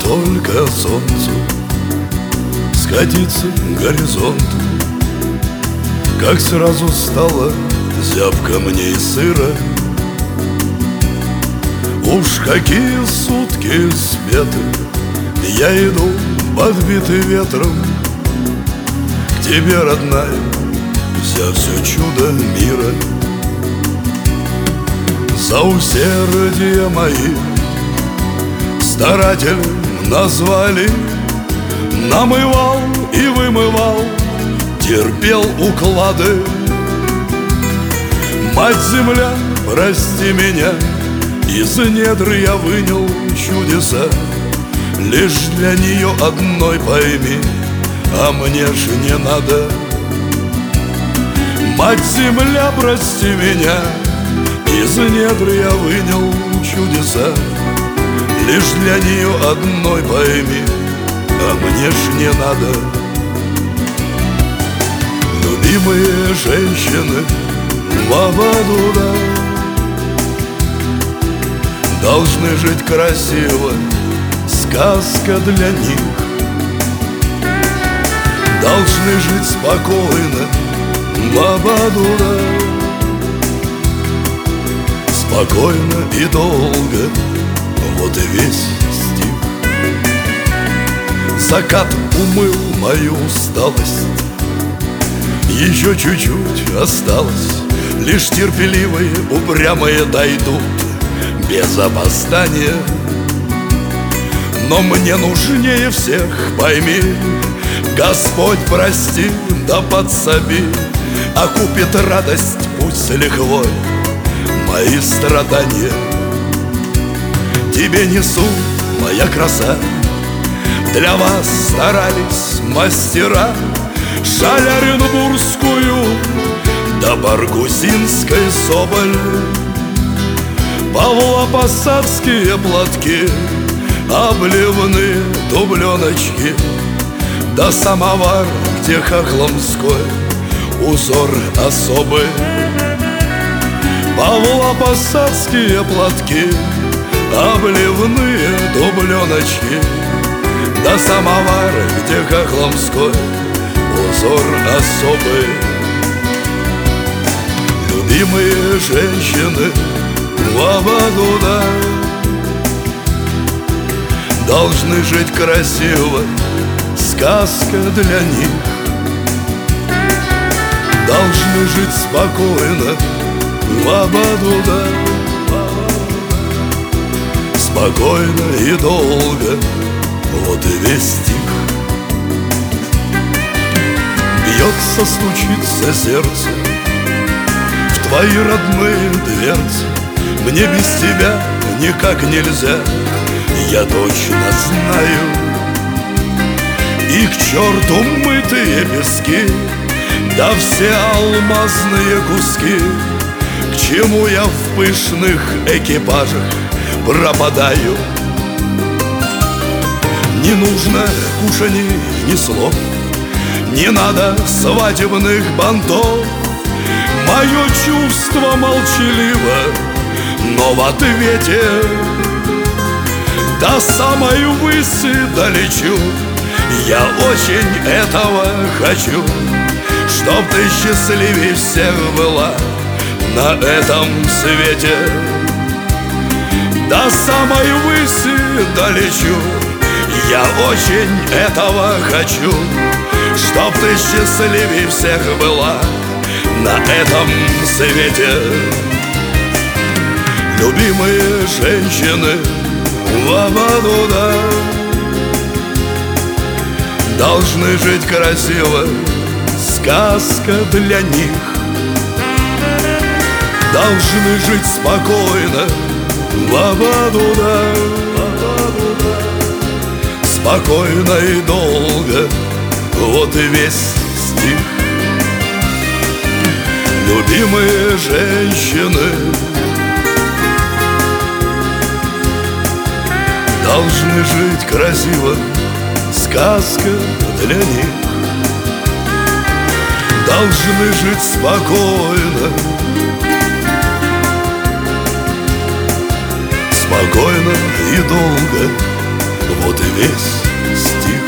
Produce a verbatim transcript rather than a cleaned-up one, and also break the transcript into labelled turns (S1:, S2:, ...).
S1: только солнцу скатиться к горизонту, как сразу стало зябко мне и сыро. Уж какие сутки спеты, я иду подбитый ветром к тебе, родная, вся все чудо мира. За усердие мои старатель назвали, намывал и вымывал, терпел уклады. Мать-Земля, прости меня, из недр я вынял чудеса, лишь для нее одной пойми, а мне ж не надо. Мать-Земля, прости меня, из недр я вынял чудеса, лишь для нее одной пойми, а мне ж не надо. Любимые женщины Лабадуда должны жить красиво, сказка для них. Должны жить спокойно, Лабадуда, спокойно и долго. Вот и весь стих. Закат умыл мою усталость, еще чуть-чуть осталось, лишь терпеливые, упрямые дойдут без опоздания. Но мне нужнее всех, пойми, Господь прости да подсоби, окупит радость пусть с лихвой мои страдания. Тебе несу, моя краса, для вас старались мастера, шаль оренбургскую да баргузинской соболь, павлопосадские платки, обливные дубленочки, да самовар, где хохломской узор особый. Павлопосадские платки, обливные дубленочки, да самовар, где хохломской узор особый. Любимые женщины Лабадуда должны жить красиво, сказка для них. Должны жить спокойно, Лабадуда, спокойно и долго. Вот и весь стих. Бьется, стучится сердце в твои родные дверцы. Мне без тебя никак нельзя, я точно знаю. И к черту мытые пески, да все алмазные куски. К чему я в пышных экипажах пропадаю? Не нужно кушаний ни слов, не надо свадебных бантов. Мое чувство молчаливо, но в ответе до самой выси долечу. Я очень этого хочу, чтоб ты счастливей всех была на этом свете. До самой выси долечу. Я очень этого хочу, чтоб ты счастливей всех была на этом свете. Любимые женщины Лабадуда должны жить красиво, сказка для них. Должны жить спокойно, Лабадуда, спокойно и долго. Вот и весь стих. Любимые женщины должны жить красиво, сказка для них. Должны жить спокойно, спокойно и долго. Вот вот и весь стих.